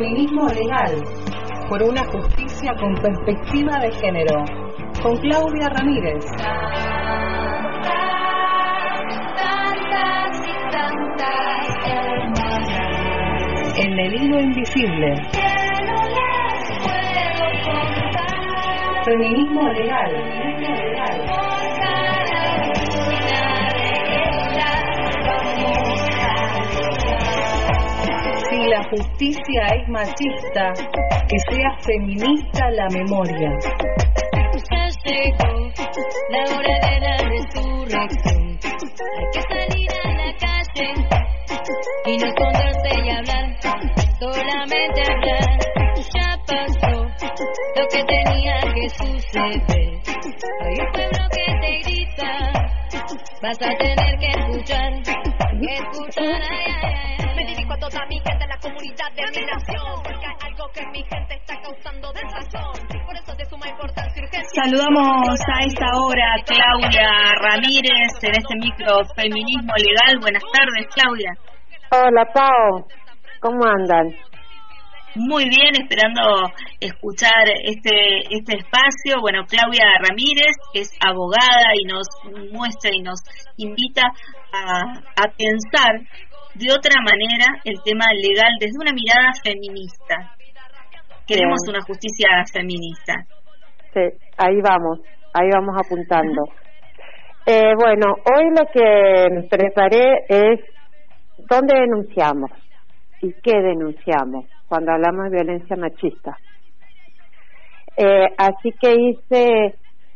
Feminismo legal. Por una justicia con perspectiva de género. Con Claudia Ramírez. Tantas y tantas hermanas. En el hilo invisible. Que no les puedo contar. Feminismo legal. Por cada una de ellas vamos a luchar. Si la justicia es machista, que sea feminista la memoria. Ya llegó la hora de la resurrección. Hay que salir a la calle y no esconderse y hablar, solamente hablar. Ya pasó lo que tenía que suceder. Hay un pueblo que te grita, vas a tener que escuchar, ay, ay, ay. Me dirijo a toda mi gente, la comunidad de mi nación, porque hay algo que mi gente está causando desazón. Por eso de suma importancia y urgencia. Saludamos a esta hora a Claudia Ramírez en este micro Feminismo Legal. Buenas tardes, Claudia. Hola, Pau. ¿Cómo andan? Muy bien, esperando escuchar este espacio. Bueno, Claudia Ramírez es abogada y nos muestra y nos invita a pensar de otra manera el tema legal desde una mirada feminista. Queremos una justicia feminista. Sí, ahí vamos apuntando. Bueno, hoy lo que preparé es dónde denunciamos y qué denunciamos cuando hablamos de violencia machista. Así que hice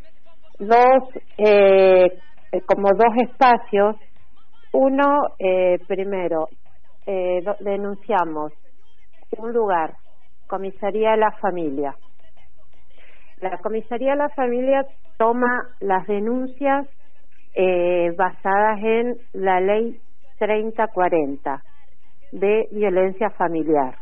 como dos espacios. Uno, primero, denunciamos un lugar, Comisaría de la Familia. La Comisaría de la Familia toma las denuncias basadas en la Ley 3040 de violencia familiar.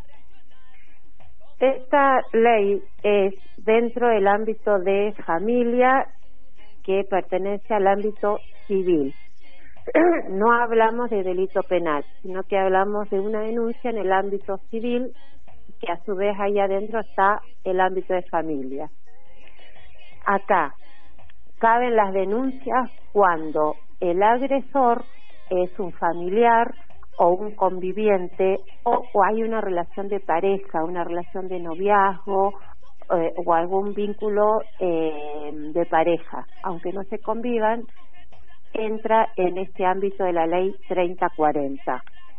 Esta ley es dentro del ámbito de familia que pertenece al ámbito civil. No hablamos de delito penal, sino que hablamos de una denuncia en el ámbito civil, que a su vez ahí adentro está el ámbito de familia. Acá caben las denuncias cuando el agresor es un familiar o un conviviente o hay una relación de pareja, una relación de noviazgo o algún vínculo de pareja, aunque no se convivan, entra en este ámbito de la Ley 3040.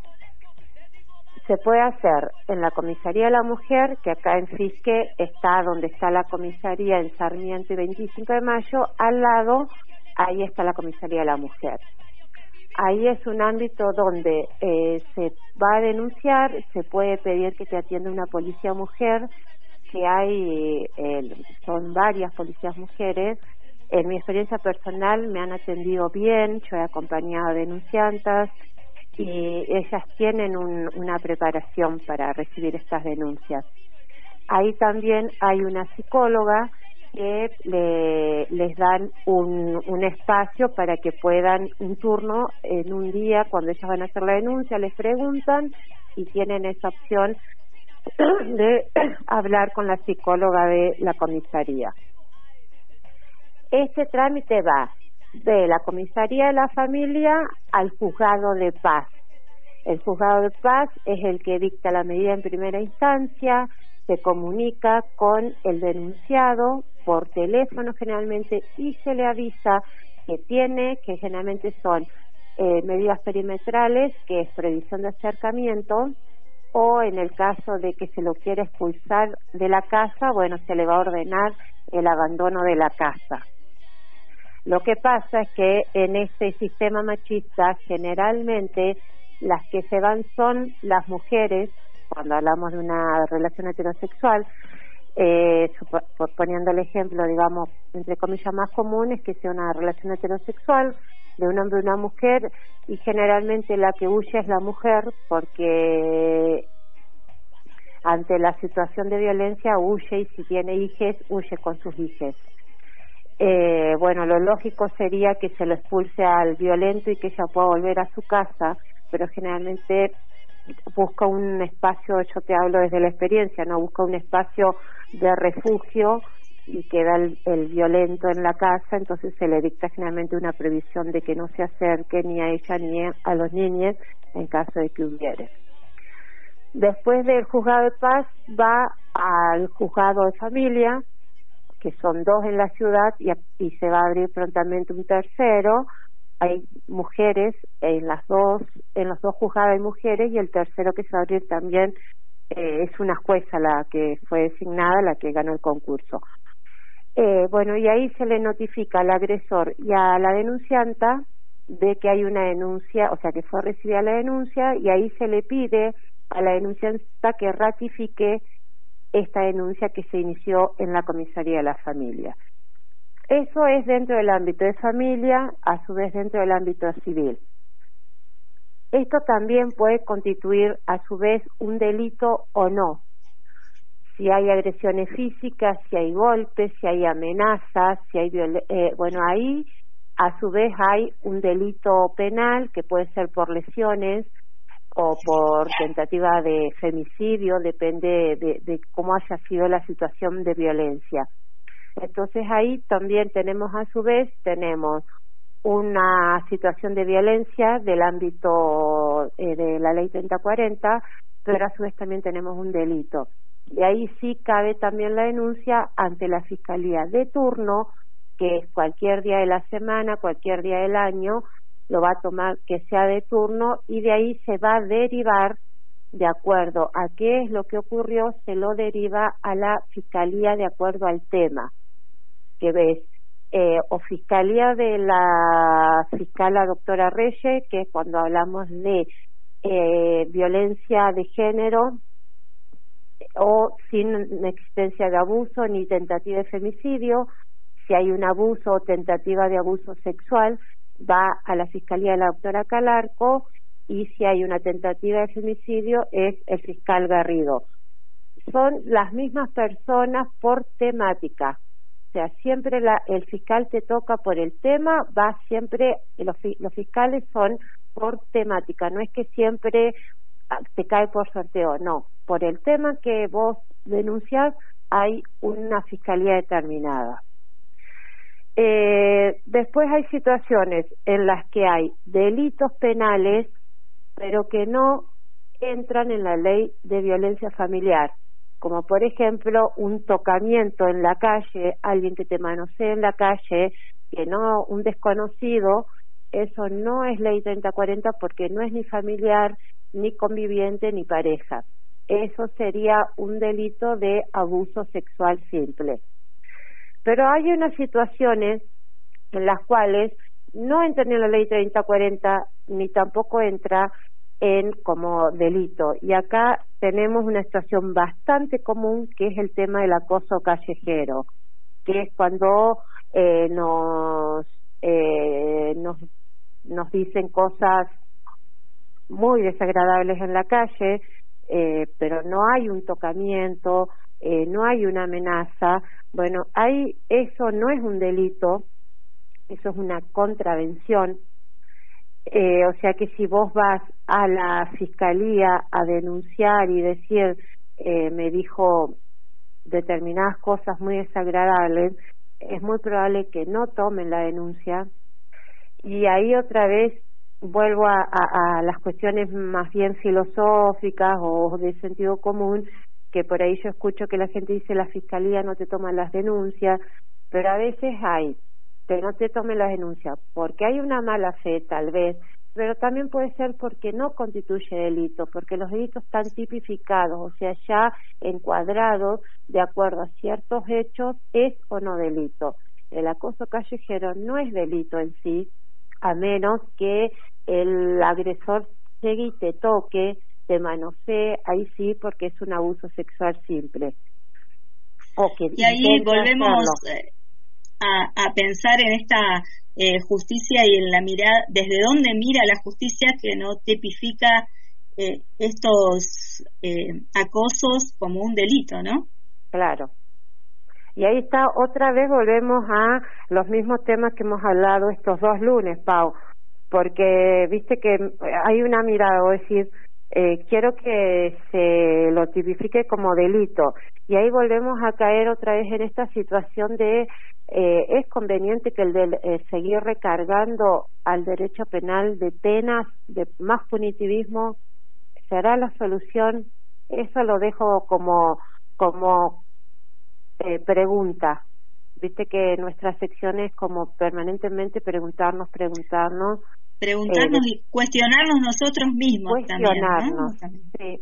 Se puede hacer en la Comisaría de la Mujer, que acá en Fisque está donde está la comisaría en Sarmiento y 25 de Mayo, al lado, ahí está la Comisaría de la Mujer. Ahí es un ámbito donde se va a denunciar, se puede pedir que te atienda una policía mujer, que hay, son varias policías mujeres. En mi experiencia personal me han atendido bien, yo he acompañado a denunciantes y ellas tienen una preparación para recibir estas denuncias. Ahí también hay una psicóloga que les dan un espacio para que puedan un turno en un día cuando ellas van a hacer la denuncia, les preguntan y tienen esa opción de hablar con la psicóloga de la comisaría. Este trámite va de la Comisaría de la Familia al Juzgado de Paz. El Juzgado de Paz es el que dicta la medida en primera instancia, se comunica con el denunciado por teléfono generalmente y se le avisa que generalmente son medidas perimetrales, que es prohibición de acercamiento, o en el caso de que se lo quiera expulsar de la casa, bueno, se le va a ordenar el abandono de la casa. Lo que pasa es que en este sistema machista generalmente las que se van son las mujeres, cuando hablamos de una relación heterosexual, poniendo el ejemplo, digamos, entre comillas más común es que sea una relación heterosexual de un hombre y una mujer, y generalmente la que huye es la mujer porque ante la situación de violencia huye, y si tiene hijes, huye con sus hijes. Bueno, lo lógico sería que se lo expulse al violento y que ella pueda volver a su casa, pero generalmente busca un espacio, yo te hablo desde la experiencia, no busca un espacio de refugio y queda el violento en la casa, entonces se le dicta generalmente una previsión de que no se acerque ni a ella ni a los niños en caso de que hubiere. Después del juzgado de paz va al juzgado de familia, que son 2 en la ciudad, y se va a abrir prontamente un tercero. Hay mujeres en los dos juzgados hay mujeres, y el tercero que se va a abrir también es una jueza la que fue designada, la que ganó el concurso. Bueno, y ahí se le notifica al agresor y a la denuncianta de que hay una denuncia, o sea que fue recibida la denuncia, y ahí se le pide a la denuncianta que ratifique esta denuncia que se inició en la comisaría de la familia. Eso es dentro del ámbito de familia, a su vez dentro del ámbito civil. Esto también puede constituir a su vez un delito o no. Si hay agresiones físicas, si hay golpes, si hay amenazas, si hay bueno, ahí a su vez hay un delito penal que puede ser por lesiones o por tentativa de femicidio, depende de cómo haya sido la situación de violencia. Entonces ahí también tenemos a su vez una situación de violencia del ámbito de la ley 3040, pero a su vez también tenemos un delito. Y ahí sí cabe también la denuncia ante la Fiscalía de turno, que es cualquier día de la semana, cualquier día del año, lo va a tomar que sea de turno, y de ahí se va a derivar, de acuerdo a qué es lo que ocurrió, se lo deriva a la Fiscalía de acuerdo al tema, que ves, o Fiscalía de la fiscal la doctora Reyes, que es cuando hablamos de violencia de género, o sin existencia de abuso ni tentativa de femicidio. Si hay un abuso o tentativa de abuso sexual, va a la Fiscalía de la doctora Calarco, y si hay una tentativa de femicidio es el fiscal Garrido. Son las mismas personas por temática, o sea, siempre el fiscal te toca por el tema, va siempre, los fiscales son por temática, no es que siempre te cae por sorteo, no, por el tema que vos denunciás hay una fiscalía determinada. Después hay situaciones en las que hay delitos penales, pero que no entran en la ley de violencia familiar, como por ejemplo un tocamiento en la calle, alguien que te manosee en la calle, que no, un desconocido, eso no es ley 3040 porque no es ni familiar, ni conviviente, ni pareja. Eso sería un delito de abuso sexual simple. Pero hay unas situaciones en las cuales no entra en la ley 3040 ni tampoco entra en como delito. Y acá tenemos una situación bastante común, que es el tema del acoso callejero, que es cuando nos dicen cosas muy desagradables en la calle, pero no hay un tocamiento, no hay una amenaza. Bueno, ahí eso no es un delito, eso es una contravención. O sea que si vos vas a la fiscalía a denunciar y decir me dijo determinadas cosas muy desagradables, es muy probable que no tomen la denuncia. Y ahí otra vez vuelvo a las cuestiones más bien filosóficas o de sentido común, que por ahí yo escucho que la gente dice la fiscalía no te toma las denuncias, pero a veces hay que no te tome las denuncias porque hay una mala fe tal vez, pero también puede ser porque no constituye delito, porque los delitos están tipificados, o sea, ya encuadrados de acuerdo a ciertos hechos, es o no delito. El acoso callejero no es delito en sí, a menos que el agresor llegue y te toque, te manosee, ahí sí, porque es un abuso sexual simple. Y ahí volvemos a pensar en esta justicia y en la mirada, desde dónde mira la justicia, que no tipifica estos acosos como un delito, ¿no? Claro. Y ahí está, otra vez volvemos a los mismos temas que hemos hablado estos 2 lunes, Pau, porque viste que hay una mirada, o decir, quiero que se lo tipifique como delito. Y ahí volvemos a caer otra vez en esta situación de es conveniente que seguir recargando al derecho penal de penas, de más punitivismo, ¿será la solución? Eso lo dejo como pregunta. Viste que nuestra sección es como permanentemente preguntarnos y cuestionarnos nosotros mismos cuestionarnos también, ¿no? Sí.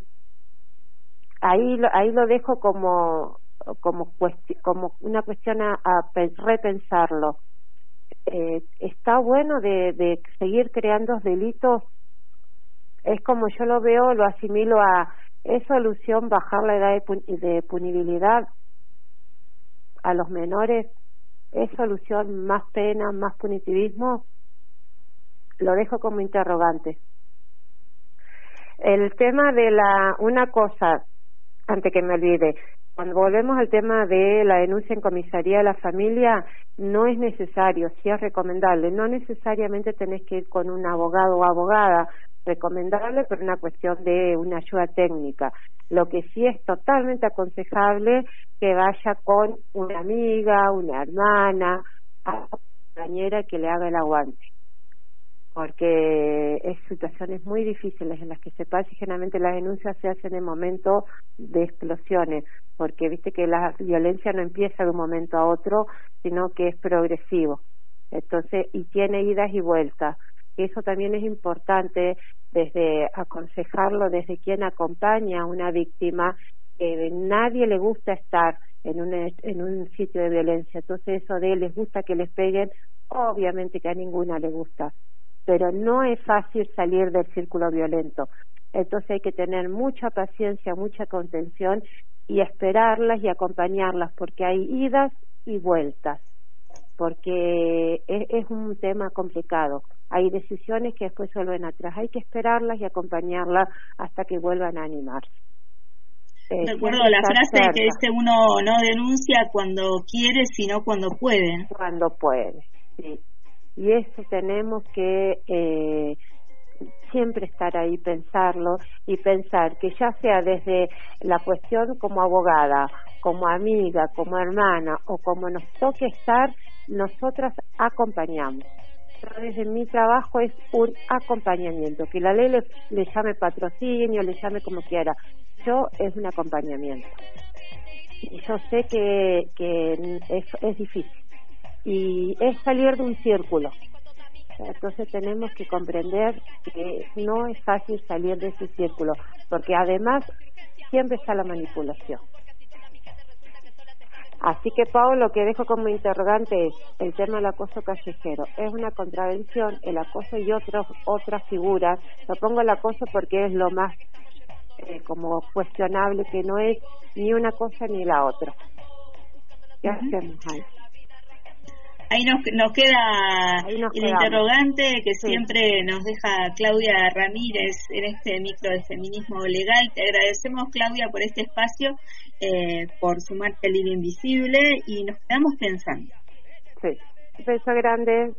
Ahí lo dejo como una cuestión a repensarlo. Está bueno de seguir creando delitos. Es como yo lo veo, lo asimilo a ¿es solución bajar la edad de punibilidad a los menores? ¿Es solución más pena, más punitivismo? Lo dejo como interrogante. El tema de una cosa, antes que me olvide, cuando volvemos al tema de la denuncia en comisaría de la familia, no es necesario, sí es recomendable, no necesariamente tenés que ir con un abogado o abogada, recomendable por una cuestión de una ayuda técnica. Lo que sí es totalmente aconsejable que vaya con una amiga, una hermana, una compañera que le haga el aguante, porque es situaciones muy difíciles en las que se pasa y generalmente las denuncias se hacen en momentos de explosiones, porque viste que la violencia no empieza de un momento a otro, sino que es progresivo. Entonces, y tiene idas y vueltas. Y eso también es importante desde aconsejarlo desde quien acompaña a una víctima, que nadie le gusta estar en un sitio de violencia. Entonces eso de les gusta que les peguen, obviamente que a ninguna le gusta, pero no es fácil salir del círculo violento. Entonces hay que tener mucha paciencia, mucha contención y esperarlas y acompañarlas, porque hay idas y vueltas, porque es un tema complicado. Hay decisiones que después vuelven atrás, hay que esperarlas y acompañarlas hasta que vuelvan a animarse. Recuerdo la frase que dice: uno no denuncia cuando quiere, sino cuando puede. Cuando puede, sí. Y eso tenemos que siempre estar ahí, pensarlo y pensar que ya sea desde la cuestión como abogada, como amiga, como hermana o como nos toque estar, nosotras acompañamos. Desde mi trabajo es un acompañamiento, que la ley le llame patrocinio, le llame como quiera, yo es un acompañamiento. Y yo sé que es difícil y es salir de un círculo. Entonces tenemos que comprender que no es fácil salir de ese círculo, porque además siempre está la manipulación. Así que, Pau, lo que dejo como interrogante es el tema del acoso callejero. ¿Es una contravención el acoso y otras figuras? Lo pongo el acoso porque es lo más como cuestionable, que no es ni una cosa ni la otra. ¿Qué hacemos ahí? Ahí nos queda el interrogante que siempre nos deja Claudia Ramírez en este micro de feminismo legal. Te agradecemos, Claudia, por este espacio, por sumarte al Hilo Invisible, y nos quedamos pensando. Sí, un beso grande.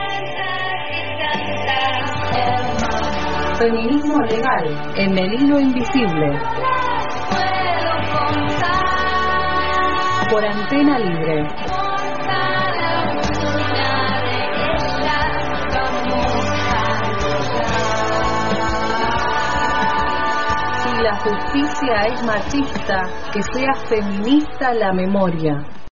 Feminismo legal en el Hilo Invisible. Por Antena Libre. Si la justicia es machista, que sea feminista la memoria.